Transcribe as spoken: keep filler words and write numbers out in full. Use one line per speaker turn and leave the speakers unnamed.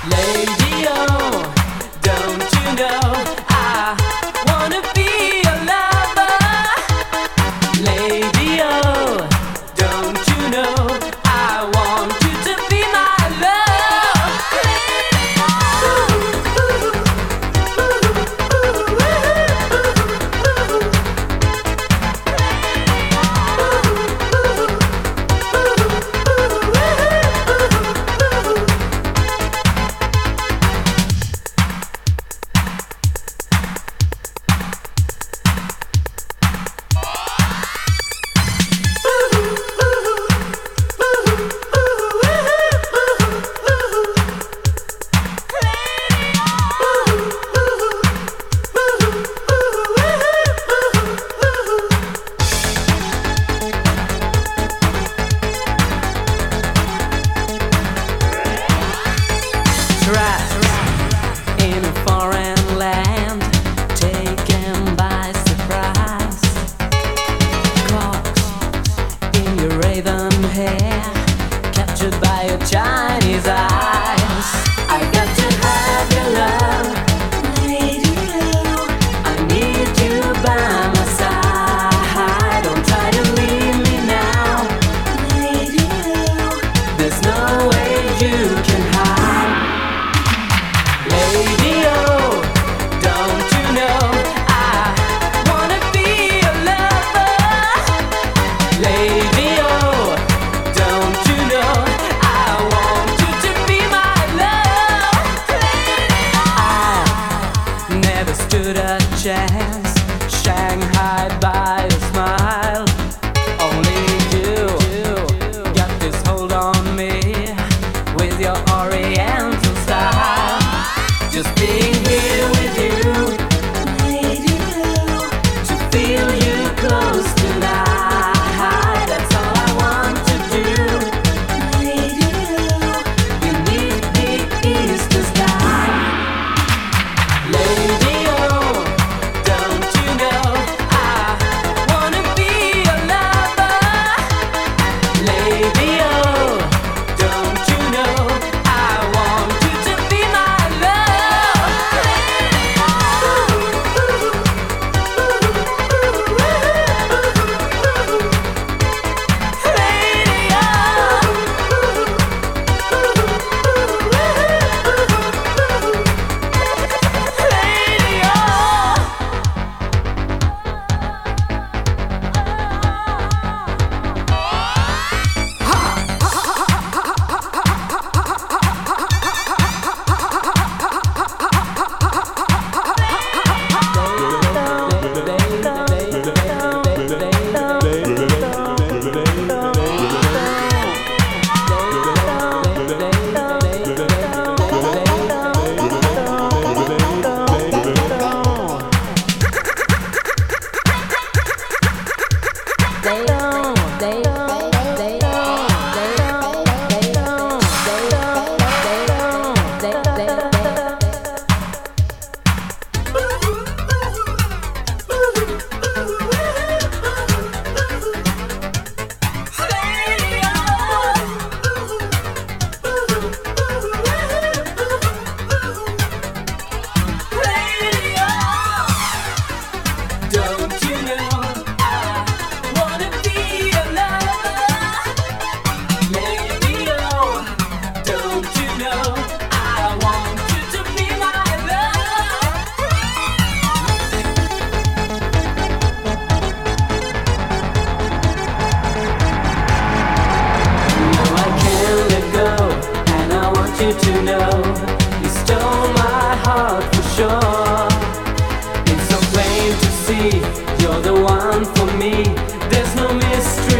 Lady, oh, don't you know I wanna be your lover? Lady, oh, don't you know I want you to be my love? Trapped in a foreign land, taken by surprise. Caught in your raven hair, captured by your Chinese eyes. I got to have your love, lady. I need you by my side. Don't try to leave me now, lady. There's no way you can hide. Lady, oh, don't you know I wanna be your lover? Lady, oh, don't you know I want you to be my love? I never stood a chance, shanghaied by a smile. Only you got this hold on me with your oriental style. Just being here with you, lady, to feel you close tonight. That's all I want to do, lady. Beneath the Eastern sky, lady, oh, don't you know I wanna be your lover? Lady, oh, don't you know I want you to be my love? Lady, don't you know I wanna be your lover? Lady, oh, don't you know I want you to be my love? No, I can't let go, and I want you to know you stole my heart for sure. It's so plain to see you're the one for me. There's no mystery.